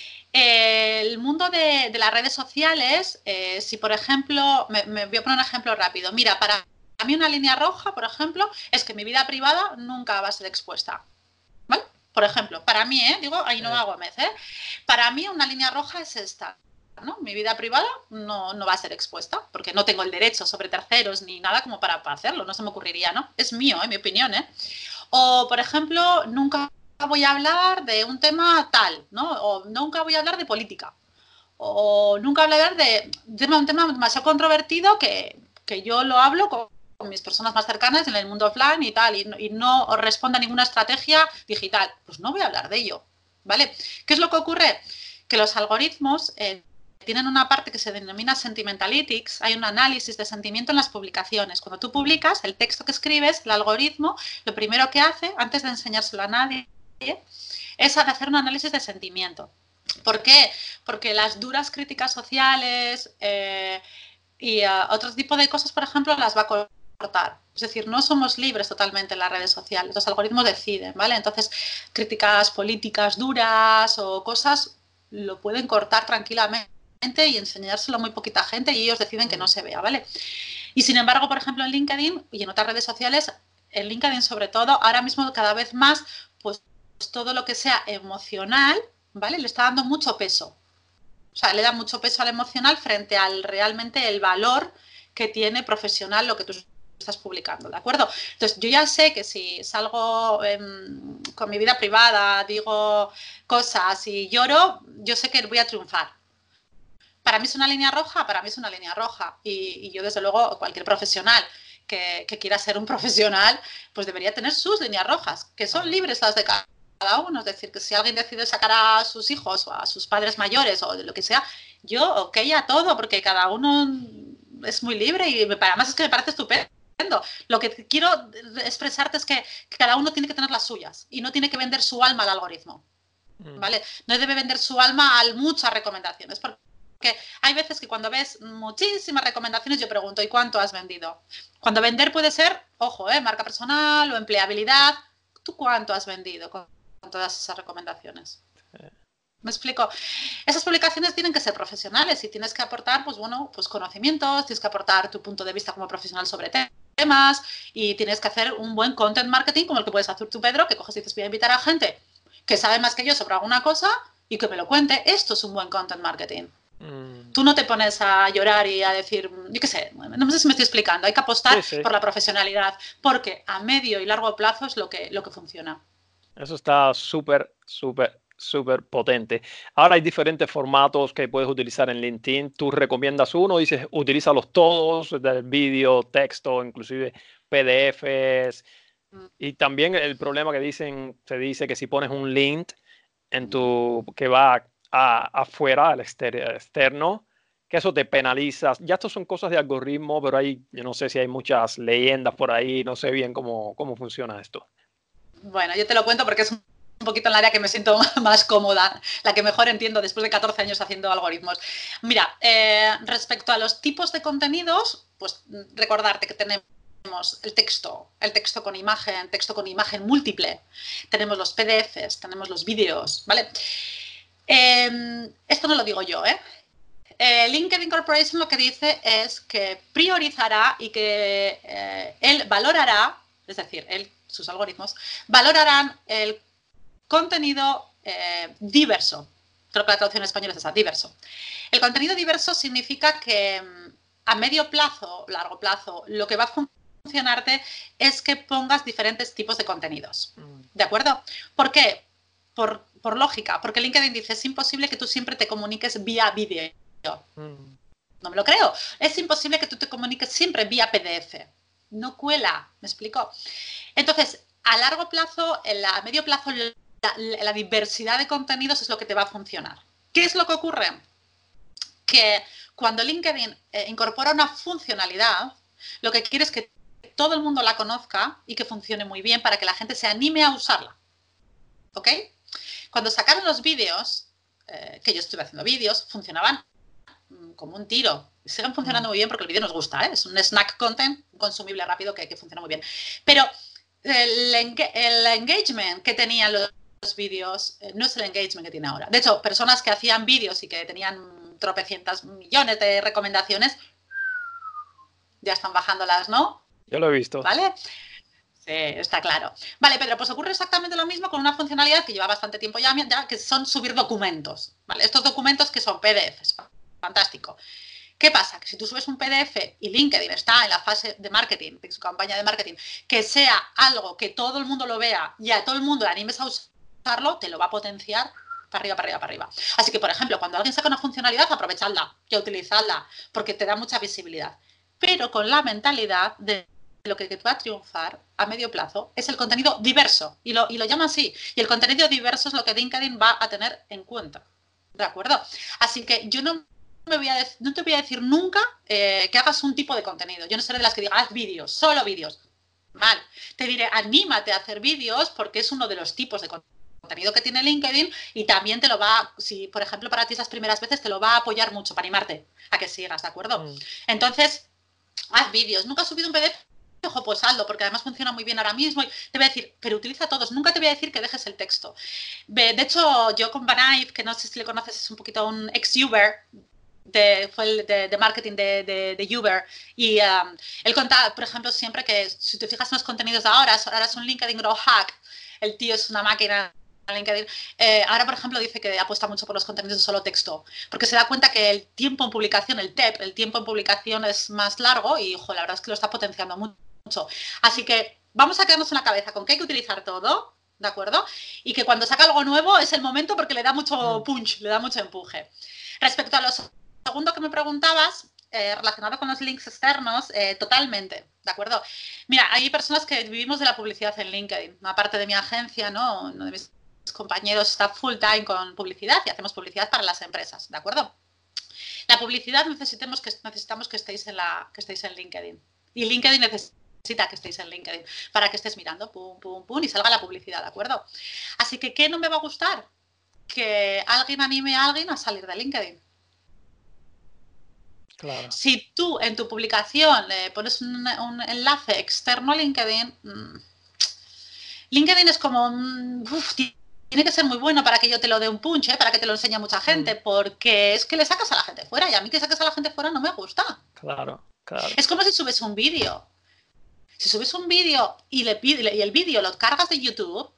Eh, el mundo de, de las redes sociales, eh, si por ejemplo, me, me voy a poner un ejemplo rápido. Mira, para mí una línea roja, por ejemplo, es que mi vida privada nunca va a ser expuesta, ¿vale? Por ejemplo, para mí, ¿eh? Digo, Ainhoa Gómez, ¿eh? Para mí una línea roja es esta. ¿No? Mi vida privada no, no va a ser expuesta porque no tengo el derecho sobre terceros ni nada como para, para hacerlo, no se me ocurriría, ¿no? Es mío, ¿eh? Mi opinión, ¿eh? O, por ejemplo, nunca voy a hablar de un tema tal, ¿no? O nunca voy a hablar de política. O nunca voy a hablar de, de un tema demasiado controvertido que, que yo lo hablo con, con mis personas más cercanas en el mundo offline y tal, y, y no responda a ninguna estrategia digital. Pues no voy a hablar de ello, ¿vale? ¿Qué es lo que ocurre? Que los algoritmos... Eh, tienen una parte que se denomina Sentimentalistics, hay un análisis de sentimiento en las publicaciones. Cuando tú publicas el texto que escribes, el algoritmo, lo primero que hace, antes de enseñárselo a nadie, es hacer un análisis de sentimiento. ¿Por qué? Porque las duras críticas sociales eh, y uh, otro tipo de cosas, por ejemplo, las va a cortar. Es decir, no somos libres totalmente en las redes sociales, los algoritmos deciden, ¿vale? Entonces, críticas políticas duras o cosas lo pueden cortar tranquilamente y enseñárselo a muy poquita gente y ellos deciden que no se vea, ¿vale? Y sin embargo, por ejemplo, en LinkedIn y en otras redes sociales, en LinkedIn sobre todo, ahora mismo cada vez más, pues todo lo que sea emocional, ¿vale? Le está dando mucho peso. O sea, le da mucho peso al emocional frente al realmente el valor que tiene profesional lo que tú estás publicando, ¿de acuerdo? Entonces, yo ya sé que si salgo eh, con mi vida privada, digo cosas y lloro, yo sé que voy a triunfar. Para mí es una línea roja, para mí es una línea roja. Y, y yo, desde luego, cualquier profesional que, que quiera ser un profesional, pues debería tener sus líneas rojas, que son libres las de cada cada uno, es decir, que si alguien decide sacar a sus hijos o a sus padres mayores o de lo que sea, yo ok a todo, porque cada uno es muy libre y me, además es que me parece estupendo. Lo que quiero expresarte es que, que cada uno tiene que tener las suyas y no tiene que vender su alma al algoritmo, ¿vale? No debe vender su alma a muchas recomendaciones, porque hay veces que cuando ves muchísimas recomendaciones yo pregunto, ¿y cuánto has vendido? Cuando vender puede ser, ojo, eh, marca personal o empleabilidad, ¿tú cuánto has vendido con todas esas recomendaciones? ¿Me explico? Esas publicaciones tienen que ser profesionales y tienes que aportar, pues bueno, pues conocimientos, tienes que aportar tu punto de vista como profesional sobre temas y tienes que hacer un buen content marketing como el que puedes hacer tú, Pedro, que coges y dices, voy a invitar a gente que sabe más que yo sobre alguna cosa y que me lo cuente. Esto es un buen content marketing. Mm. Tú no te pones a llorar y a decir, yo qué sé, no sé si me estoy explicando, hay que apostar sí, sí. por la profesionalidad, porque a medio y largo plazo es lo que, lo que funciona. Eso está súper, súper, súper potente. Ahora hay diferentes formatos que puedes utilizar en LinkedIn. ¿Tú recomiendas uno? Dices, utilízalos todos, del vídeo, texto, inclusive P D Fs. Mm. Y también el problema que dicen, se dice que si pones un link en tu, que va a, afuera, al exter, externo, que eso te penaliza. Ya esto son cosas de algoritmo, pero hay, yo no sé si hay muchas leyendas por ahí, no sé bien cómo, cómo funciona esto. Bueno, yo te lo cuento porque es un poquito en el área que me siento más cómoda, la que mejor entiendo después de catorce años haciendo algoritmos. Mira, eh, respecto a los tipos de contenidos, pues recordarte que tenemos el texto, el texto con imagen, texto con imagen múltiple, tenemos los P D Fs, tenemos los vídeos, ¿vale? Eh, esto no lo digo yo, ¿eh? Eh, LinkedIn Corporation lo que dice es que priorizará y que eh, él valorará, es decir, él, sus algoritmos, valorarán el contenido eh, diverso. Creo que la traducción en español es esa, diverso. El contenido diverso significa que a medio plazo, largo plazo, lo que va a funcionarte es que pongas diferentes tipos de contenidos. ¿De acuerdo? ¿Por qué? Por, por lógica, porque LinkedIn dice, es imposible que tú siempre te comuniques vía vídeo. No me lo creo. Es imposible que tú te comuniques siempre vía P D F. No cuela, ¿me explico? Entonces, a largo plazo, a medio plazo, la, la diversidad de contenidos es lo que te va a funcionar. ¿Qué es lo que ocurre? Que cuando LinkedIn eh, incorpora una funcionalidad, lo que quiere es que todo el mundo la conozca y que funcione muy bien para que la gente se anime a usarla. ¿Ok? Cuando sacaron los vídeos, eh, que yo estuve haciendo vídeos, funcionaban como un tiro. Siguen funcionando muy bien porque el vídeo nos gusta, ¿eh? Es un snack content, un consumible rápido que, que funciona muy bien. Pero el, el engagement que tenían los, los vídeos eh, no es el engagement que tiene ahora. De hecho, personas que hacían vídeos y que tenían tropecientas millones de recomendaciones, ya están bajándolas, ¿no? Yo lo he visto. ¿Vale? Sí, está claro. Vale, Pedro, pues ocurre exactamente lo mismo con una funcionalidad que lleva bastante tiempo ya, ya que son subir documentos. ¿Vale? Estos documentos que son P D Fs. Fantástico. ¿Qué pasa? Que si tú subes un P D F y LinkedIn está en la fase de marketing, de su campaña de marketing, que sea algo que todo el mundo lo vea y a todo el mundo le animes a usarlo, te lo va a potenciar para arriba, para arriba, para arriba. Así que, por ejemplo, cuando alguien saca una funcionalidad, aprovechadla y utilizadla, porque te da mucha visibilidad. Pero con la mentalidad de lo que te va a triunfar a medio plazo es el contenido diverso, y lo, y lo llama así. Y el contenido diverso es lo que LinkedIn va a tener en cuenta. ¿De acuerdo? Así que yo no Me voy a decir, no te voy a decir nunca eh, que hagas un tipo de contenido. Yo no seré de las que diga, haz vídeos, solo vídeos. Mal. Te diré, anímate a hacer vídeos porque es uno de los tipos de contenido que tiene LinkedIn y también te lo va, si por ejemplo para ti esas primeras veces, te lo va a apoyar mucho para animarte a que sigas, ¿de acuerdo? Mm. Entonces, haz vídeos. Nunca has subido un P D F, ojo, pues hazlo, porque además funciona muy bien ahora mismo. Y te voy a decir, pero utiliza todos. Nunca te voy a decir que dejes el texto. De hecho, yo con Banaiv, que no sé si le conoces, es un poquito un ex-Uber, De, fue el de, de marketing de, de, de Uber, y um, él contaba, por ejemplo, siempre que si te fijas en los contenidos de ahora, ahora es un LinkedIn Grow Hack, el tío es una máquina LinkedIn, eh, ahora, por ejemplo, dice que apuesta mucho por los contenidos de solo texto, porque se da cuenta que el tiempo en publicación, el T E P, el tiempo en publicación es más largo y, ojo, la verdad es que lo está potenciando mucho. Así que vamos a quedarnos en la cabeza con que hay que utilizar todo, ¿de acuerdo? Y que cuando saca algo nuevo es el momento porque le da mucho punch, le da mucho empuje. Respecto a lo segundo que me preguntabas, eh, relacionado con los links externos, eh, totalmente, ¿de acuerdo? Mira, hay personas que vivimos de la publicidad en LinkedIn, aparte de mi agencia, ¿no? Uno de mis compañeros está full time con publicidad y hacemos publicidad para las empresas, ¿de acuerdo? La publicidad necesitamos que, necesitamos que, estéis, en la, que estéis en LinkedIn. Y LinkedIn necesita que estéis en LinkedIn para que estés mirando, pum, pum, pum, y salga la publicidad, ¿de acuerdo? Así que, ¿qué no me va a gustar? Que alguien anime a alguien a salir de LinkedIn. Claro. Si tú en tu publicación le pones un, un enlace externo a LinkedIn, mmm, LinkedIn es como, uf, tiene que ser muy bueno para que yo te lo dé un punch, ¿eh? Para que te lo enseñe a mucha gente, mm. porque es que le sacas a la gente fuera y a mí que saques a la gente fuera no me gusta. Claro, claro. Es como si subes un vídeo. Si subes un vídeo y, le pide, y el vídeo lo cargas de YouTube,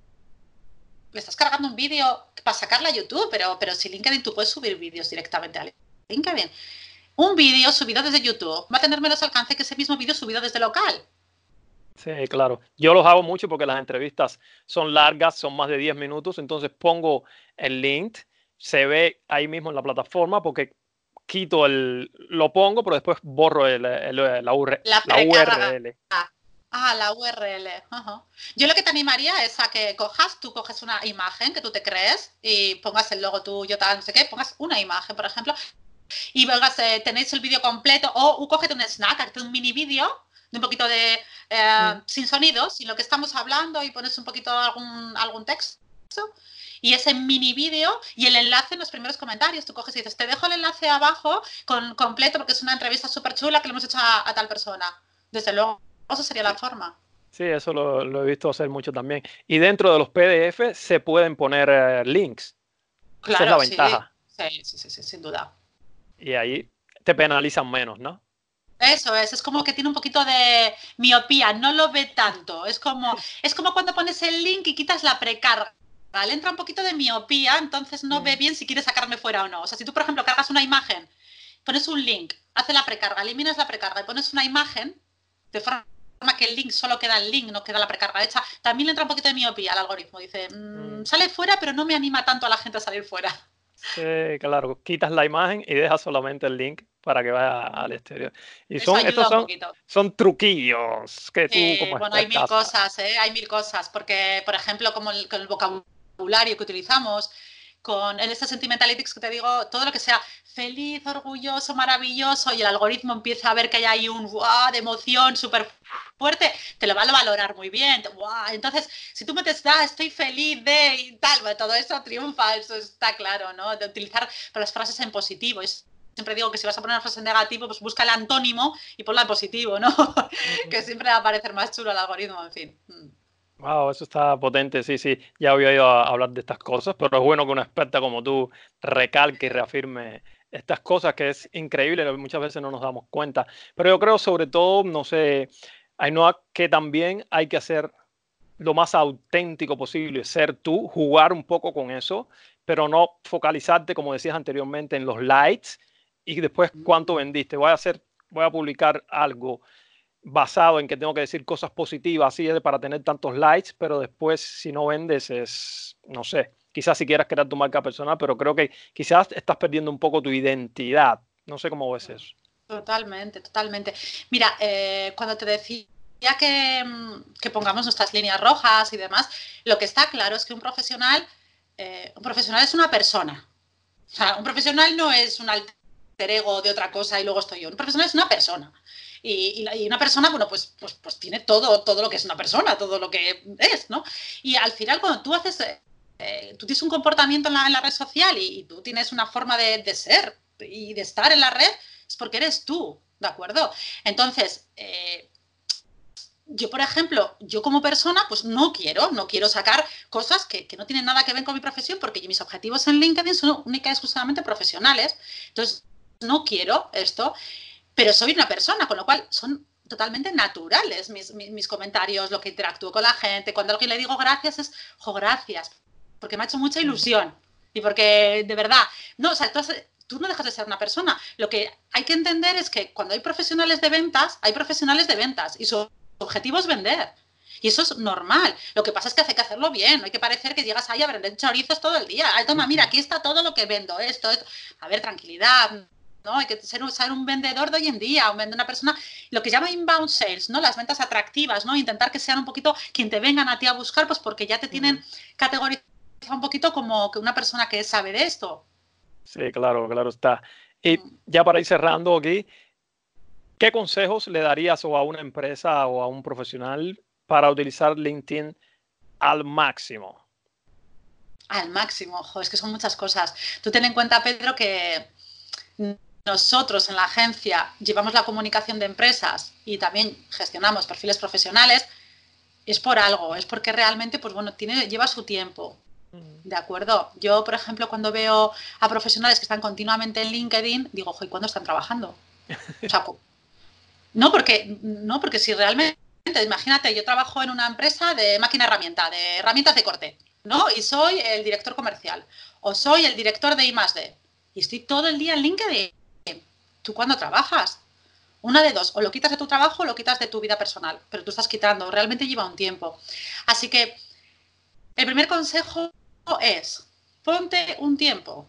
le estás cargando un vídeo para sacarla a YouTube, pero, pero si LinkedIn tú puedes subir vídeos directamente a LinkedIn. Un vídeo subido desde YouTube va a tener menos alcance que ese mismo vídeo subido desde local. Sí, claro. Yo los hago mucho porque las entrevistas son largas, son más de diez minutos, entonces pongo el link, se ve ahí mismo en la plataforma porque quito el, lo pongo, pero después borro el, el, la, U R, la, la U R L. Ah, la U R L. Uh-huh. Yo lo que te animaría es a que cojas, tú coges una imagen que tú te crees y pongas el logo tuyo, tal, no sé qué, pongas una imagen, por ejemplo, y vengas, eh, tenéis el vídeo completo, o uh, cógete un snack, hazte un mini vídeo de un poquito de, eh, mm. sin sonidos, sin lo que estamos hablando y pones un poquito algún, algún texto y ese mini vídeo y el enlace en los primeros comentarios. Tú coges y dices, te dejo el enlace abajo con, completo porque es una entrevista súper chula que le hemos hecho a, a tal persona. Desde luego, esa sería la forma. Sí, eso lo, lo he visto hacer mucho también. Y dentro de los P D F se pueden poner eh, links. Claro, esa es la ventaja. Sí, sí, sí, sí, sin duda. Y ahí te penalizan menos, ¿no? Eso es, es como que tiene un poquito de miopía, no lo ve tanto. Es como, es como cuando pones el link y quitas la precarga. Le entra un poquito de miopía, entonces no mm. ve bien si quiere sacarme fuera o no. O sea, si tú, por ejemplo, cargas una imagen, pones un link, hace la precarga, eliminas la precarga y pones una imagen, de forma que el link solo queda el link, no queda la precarga hecha, también le entra un poquito de miopía al algoritmo. Dice, mmm, mm. sale fuera, pero no me anima tanto a la gente a salir fuera. Sí, claro, quitas la imagen y dejas solamente el link para que vaya al exterior. Y son, estos son, son truquillos que tú eh, como Bueno, hay mil cosas, ¿eh? Hay mil cosas, porque, por ejemplo, como el, con el vocabulario que utilizamos, con en este Sentimentalityx que te digo, todo lo que sea feliz, orgulloso, maravilloso, y el algoritmo empieza a ver que hay ahí un wow de emoción súper fuerte, te lo va a valorar muy bien. Wow. Entonces, si tú metes, ah, estoy feliz de y tal, bueno, todo eso triunfa, eso está claro, ¿no? De utilizar las frases en positivo. Es, siempre digo que si vas a poner una frase en negativo, pues busca el antónimo y ponla en positivo, ¿no? Mm-hmm. Que siempre va a parecer más chulo el algoritmo, en fin. Wow, eso está potente, sí, sí. Ya había oído a hablar de estas cosas, pero es bueno que una experta como tú recalque y reafirme estas cosas, que es increíble, muchas veces no nos damos cuenta. Pero yo creo sobre todo, no sé, Ainhoa, que también hay que hacer lo más auténtico posible, ser tú, jugar un poco con eso, pero no focalizarte, como decías anteriormente, en los likes y después cuánto vendiste. Voy a hacer, voy a publicar algo basado en que tengo que decir cosas positivas, así es para tener tantos likes, pero después si no vendes es, no sé, quizás si quieras crear tu marca personal, pero creo que quizás estás perdiendo un poco tu identidad. No sé cómo ves eso. Totalmente, totalmente. Mira, eh, cuando te decía que, que pongamos nuestras líneas rojas y demás, lo que está claro es que un profesional, eh, un profesional es una persona. O sea, un profesional no es un alter ego de otra cosa y luego estoy yo. Un profesional es una persona. Y, y, y una persona, bueno, pues, pues, pues tiene todo, todo lo que es una persona, todo lo que es, ¿no? Y al final, cuando tú haces, eh, tú tienes un comportamiento en la, en la red social y, y tú tienes una forma de, de ser y de estar en la red, es porque eres tú, ¿de acuerdo? Entonces, eh, yo, por ejemplo, yo como persona, pues no quiero, no quiero sacar cosas que, que no tienen nada que ver con mi profesión, porque mis objetivos en LinkedIn son única y exclusivamente profesionales. Entonces, no quiero esto, pero soy una persona, con lo cual son totalmente naturales mis, mis, mis comentarios, lo que interactúo con la gente. Cuando a alguien le digo gracias es, jo, gracias. porque me ha hecho mucha ilusión y porque de verdad, no, o sea, tú, has, tú no dejas de ser una persona. Lo que hay que entender es que cuando hay profesionales de ventas, hay profesionales de ventas y su objetivo es vender. Y eso es normal. Lo que pasa es que hace que hacerlo bien. No hay que parecer que llegas ahí a vender chorizos todo el día. Ay, toma, mira, aquí está todo lo que vendo, esto, esto. A ver, tranquilidad, ¿no? Hay que ser un, ser un vendedor de hoy en día, un, una persona, lo que llama inbound sales, ¿no? Las ventas atractivas, ¿no? Intentar que sean un poquito quien te vengan a ti a buscar, pues porque ya te tienen categorizado un poquito como que una persona que sabe de esto. Sí, claro, claro está. Y ya para ir cerrando aquí, ¿qué consejos le darías o a una empresa o a un profesional para utilizar LinkedIn al máximo? Al máximo, ojo, es que son muchas cosas. Tú ten en cuenta, Pedro, que nosotros en la agencia llevamos la comunicación de empresas y también gestionamos perfiles profesionales, es por algo, es porque realmente, pues bueno, tiene, lleva su tiempo. ¿De acuerdo? Yo, por ejemplo, cuando veo a profesionales que están continuamente en LinkedIn, digo, ojo, ¿y cuándo están trabajando? O sea, no, porque, no, porque si realmente, imagínate, yo trabajo en una empresa de máquina herramienta, de herramientas de corte, ¿no? Y soy el director comercial, o soy el director de I más D, y estoy todo el día en LinkedIn. ¿Tú cuándo trabajas? Una de dos, o lo quitas de tu trabajo o lo quitas de tu vida personal, pero tú estás quitando, realmente lleva un tiempo. Así que el primer consejo es, ponte un tiempo.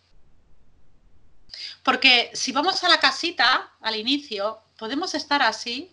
Porque si vamos a la casita, al inicio, podemos estar así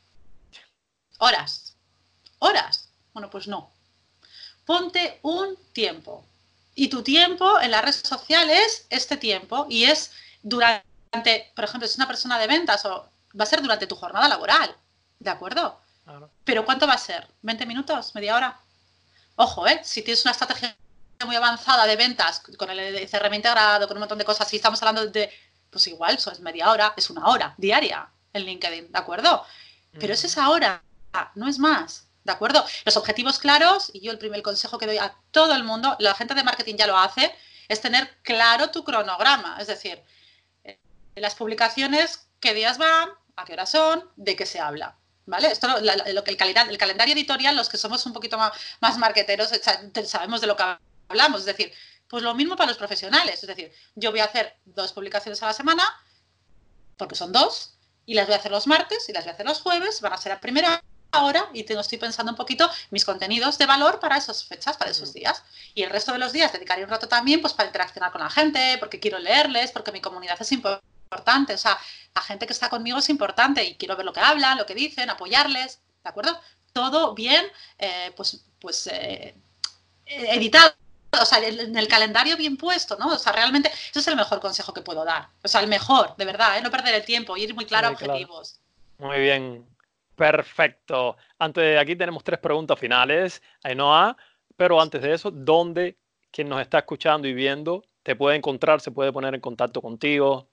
horas. ¿Horas? Bueno, pues no. Ponte un tiempo. Y tu tiempo en la red social es este tiempo y es durante, por ejemplo, si es una persona de ventas o va a ser durante tu jornada laboral, ¿de acuerdo? Claro. Pero ¿cuánto va a ser? ¿veinte minutos? ¿Media hora? Ojo, ¿eh? Si tienes una estrategia muy avanzada de ventas con el C R M integrado, con un montón de cosas, si estamos hablando de, pues igual, eso es media hora, es una hora diaria en LinkedIn, ¿de acuerdo? Pero es esa hora, no es más, ¿de acuerdo? Los objetivos claros, y yo el primer consejo que doy a todo el mundo, la gente de marketing ya lo hace, es tener claro tu cronograma, es decir, en las publicaciones, qué días van, a qué horas son, de qué se habla. ¿Vale? Esto lo, lo que el, calidad, el calendario editorial, los que somos un poquito más, más marqueteros, sabemos de lo que hablamos. Es decir, pues lo mismo para los profesionales. Es decir, yo voy a hacer dos publicaciones a la semana, porque son dos, y las voy a hacer los martes y las voy a hacer los jueves, van a ser a primera hora y tengo, estoy pensando un poquito mis contenidos de valor para esas fechas, para esos días. Y el resto de los días dedicaré un rato también pues para interaccionar con la gente, porque quiero leerles, porque mi comunidad es importante. Importante, o sea, la gente que está conmigo es importante y quiero ver lo que hablan, lo que dicen, apoyarles, ¿de acuerdo? Todo bien, eh, pues, pues eh, editado, o sea, en el calendario bien puesto, ¿no? O sea, realmente ese es el mejor consejo que puedo dar, o sea, el mejor, de verdad, ¿eh? No perder el tiempo, ir muy claro a objetivos. Claro. Muy bien, perfecto. Antes de aquí tenemos tres preguntas finales, Ainhoa, pero antes de eso, ¿dónde quien nos está escuchando y viendo te puede encontrar, se puede poner en contacto contigo?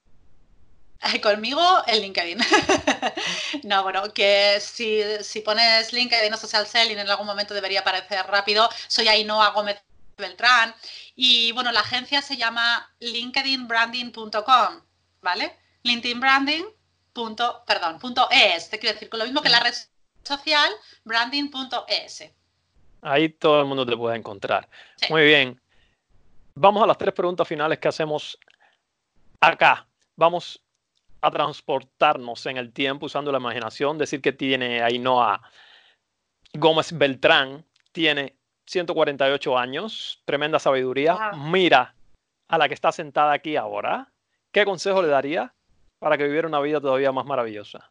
Conmigo en LinkedIn. No, bueno, que si, si pones LinkedIn o Social Selling en algún momento debería aparecer rápido. Soy Ainhoa Gómez Beltrán y bueno, la agencia se llama linkedin branding punto com, ¿vale? LinkedIn Branding. Punto, perdón, punto es, te quiero decir, con lo mismo que la red social, branding punto es. Ahí todo el mundo te puede encontrar. Sí. Muy bien. Vamos a las tres preguntas finales que hacemos acá. Vamos a transportarnos en el tiempo usando la imaginación, decir que tiene Ainhoa Gómez Beltrán, tiene ciento cuarenta y ocho años, tremenda sabiduría, wow. Mira a la que está sentada aquí ahora. ¿Qué consejo le daría para que viviera una vida todavía más maravillosa?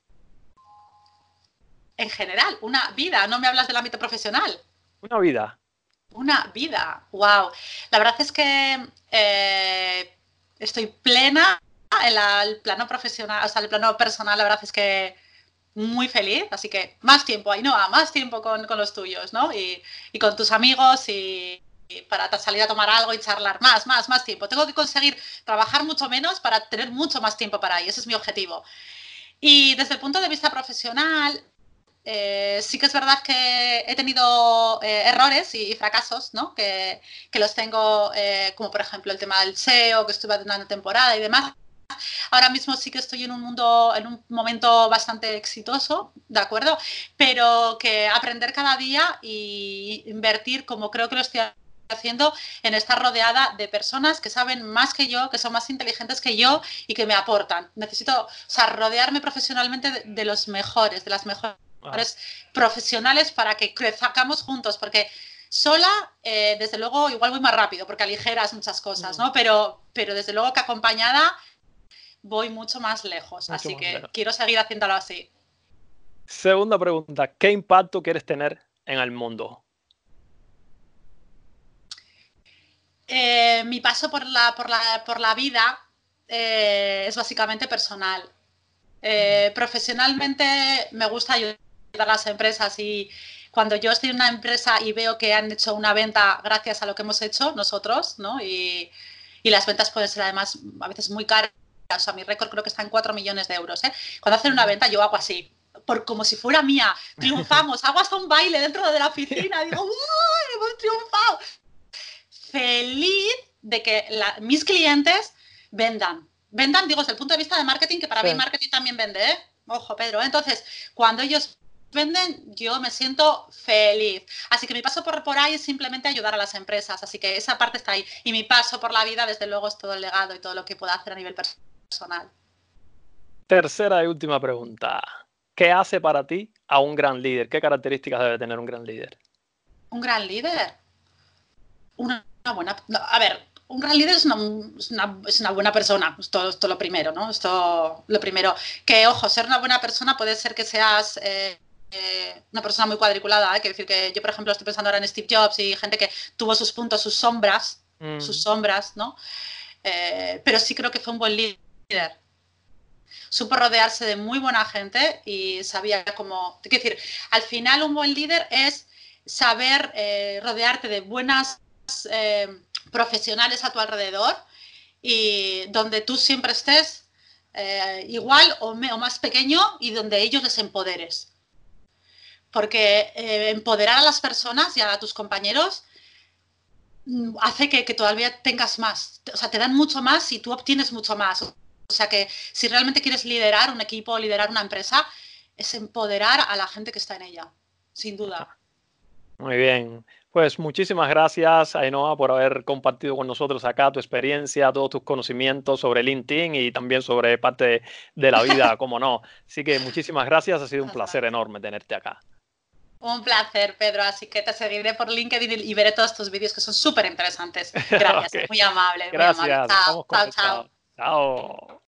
En general, una vida, no me hablas del ámbito profesional. Una vida. Una vida, wow. La verdad es que eh, estoy plena en la, el plano profesional, o sea, el plano personal, la verdad es que muy feliz, así que más tiempo, Ainhoa, más tiempo con, con los tuyos, ¿no? Y, y con tus amigos y, y para salir a tomar algo y charlar más, más, más tiempo. Tengo que conseguir trabajar mucho menos para tener mucho más tiempo para ahí, ese es mi objetivo. Y desde el punto de vista profesional, Eh, sí que es verdad que he tenido eh, errores y, y fracasos, ¿no? Que, que los tengo, eh, como por ejemplo el tema del S E O, que estuve una temporada y demás. Ahora mismo sí que estoy en un mundo, en un momento bastante exitoso, ¿de acuerdo? Pero que aprender cada día y invertir como creo que lo estoy haciendo en estar rodeada de personas que saben más que yo, que son más inteligentes que yo y que me aportan. Necesito, o sea, rodearme profesionalmente de, de los mejores, de las mejores wow. profesionales para que crezcamos juntos, porque sola, eh, desde luego, igual voy más rápido, porque aligeras muchas cosas, ¿no? Pero, pero desde luego que acompañada voy mucho más lejos, mucho así más que lejos. Quiero seguir haciéndolo así. Segunda pregunta, ¿qué impacto quieres tener en el mundo? Eh, mi paso por la, por la, por la vida eh, es básicamente personal. Eh, profesionalmente me gusta ayudar a las empresas y cuando yo estoy en una empresa y veo que han hecho una venta gracias a lo que hemos hecho nosotros, ¿no? Y, y las ventas pueden ser además a veces muy caras. O sea, mi récord creo que está en cuatro millones de euros. ¿eh? Cuando hacen una venta yo hago así, por, como si fuera mía. Triunfamos, hago hasta un baile dentro de la oficina. Digo, ¡uy, hemos triunfado! Feliz de que la, mis clientes vendan. Vendan, digo, desde el punto de vista de marketing, que para sí. mí marketing también vende, ¿eh? Ojo, Pedro. ¿eh? Entonces, cuando ellos venden, yo me siento feliz. Así que mi paso por, por ahí es simplemente ayudar a las empresas. Así que esa parte está ahí. Y mi paso por la vida, desde luego, es todo el legado y todo lo que pueda hacer a nivel personal. Tercera y última pregunta. ¿Qué hace para ti a un gran líder? ¿Qué características debe tener un gran líder? ¿Un gran líder? Una, una buena... No, a ver, un gran líder es una, es una, es una buena persona. Esto, esto lo primero, ¿no? Esto lo primero. Que, ojo, ser una buena persona puede ser que seas... Eh, Eh, una persona muy cuadriculada, ¿eh? Quiero decir que yo, por ejemplo, estoy pensando ahora en Steve Jobs y gente que tuvo sus puntos, sus sombras, mm. sus sombras, ¿no? Eh, pero sí creo que fue un buen líder. Supo rodearse de muy buena gente y sabía cómo... Quiero decir, al final un buen líder es saber eh, rodearte de buenas eh, profesionales a tu alrededor y donde tú siempre estés eh, igual o, me, o más pequeño y donde ellos les empoderes. Porque eh, empoderar a las personas y a tus compañeros hace que, que todavía tengas más. O sea, te dan mucho más y tú obtienes mucho más. O sea, que si realmente quieres liderar un equipo, liderar una empresa, es empoderar a la gente que está en ella, sin duda. Muy bien. Pues muchísimas gracias, Ainhoa, por haber compartido con nosotros acá tu experiencia, todos tus conocimientos sobre LinkedIn y también sobre parte de, de la vida, como no. Así que muchísimas gracias, ha sido un placer enorme tenerte acá. Un placer, Pedro, así que te seguiré por LinkedIn y veré todos tus vídeos que son súper interesantes. Gracias, okay. Muy amable. Gracias, muy amable. Chao, chao, chao. Chao.